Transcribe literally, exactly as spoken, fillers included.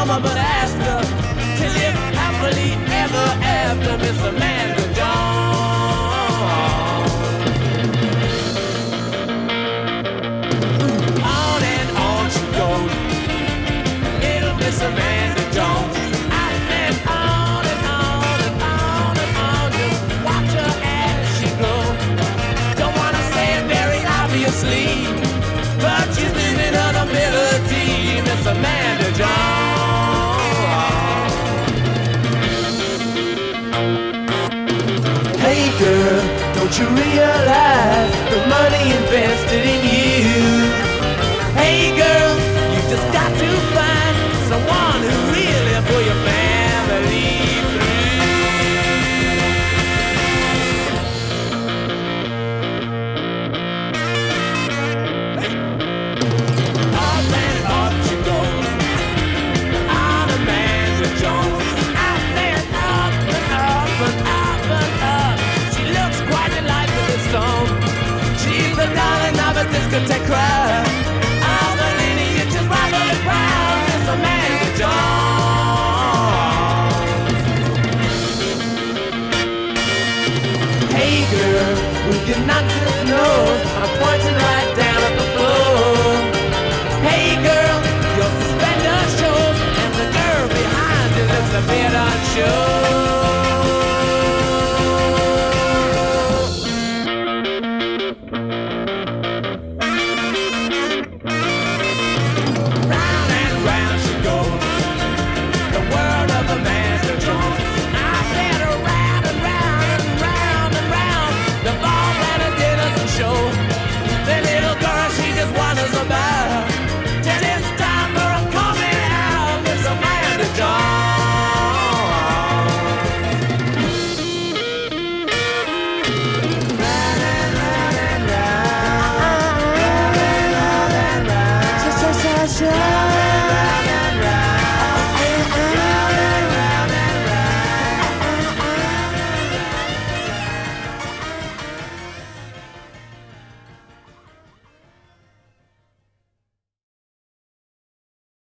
mama but asked her to live happily ever after, Miss Amanda Jones. On and on she goes, little Miss Amanda Jones. I said on and on and on and on, just watch her as she goes. Don't wanna say it very obviously, but she's living on a melody, Miss Amanda Jones. Hey girl, don't you realize the money invested in you? Hey girl, you just got to find someone who really pull your family discotheque crowd. All the lineages right on the crowd, Miss Amanda Jones. Hey girl, with your nonsense nose, I'm pointing right down at the floor. Hey girl, your suspender shows, and the girl behind you looks a bit unsure. The